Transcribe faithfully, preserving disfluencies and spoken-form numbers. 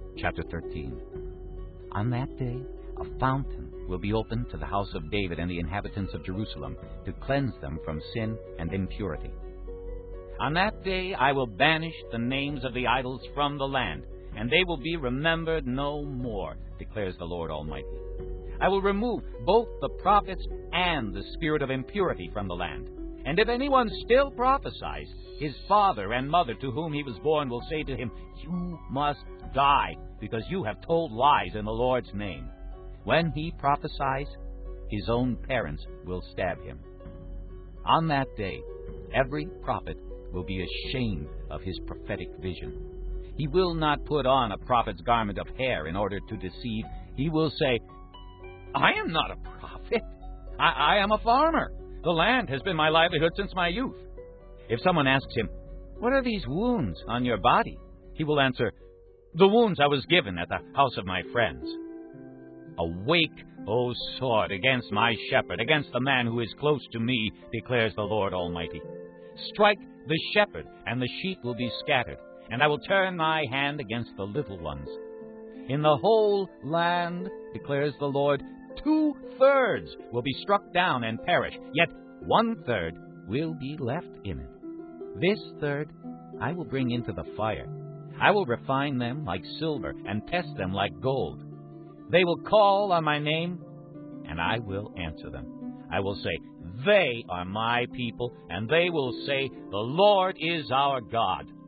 Chapter thirteen. On that day, a fountain will be opened to the house of David and the inhabitants of Jerusalem, to cleanse them from sin and impurity. On that day I will banish the names of the idols from the land, and they will be remembered no more, declares the Lord Almighty. I will remove both the prophets and the spirit of impurity from the land. And if anyone still prophesies, his father and mother to whom he was born will say to him, "You must die, because you have told lies in the Lord's name." When he prophesies, his own parents will stab him. On that day, every prophet will be ashamed of his prophetic vision. He will not put on a prophet's garment of hair in order to deceive. He will say, "I am not a prophet. I, I am a farmer. The land has been my livelihood since my youth." If someone asks him, "What are these wounds on your body?" he will answer, "The wounds I was given at the house of my friends." Awake, O sword, against my shepherd, against the man who is close to me, declares the Lord Almighty. Strike the shepherd, and the sheep will be scattered, and I will turn my hand against the little ones. In the whole land, declares the Lord, two-thirds will be struck down and perish, yet one-third will be left in it. This third I will bring into the fire. I will refine them like silver and test them like gold. They will call on my name, and I will answer them. I will say, "They are my people," and they will say, "The Lord is our God."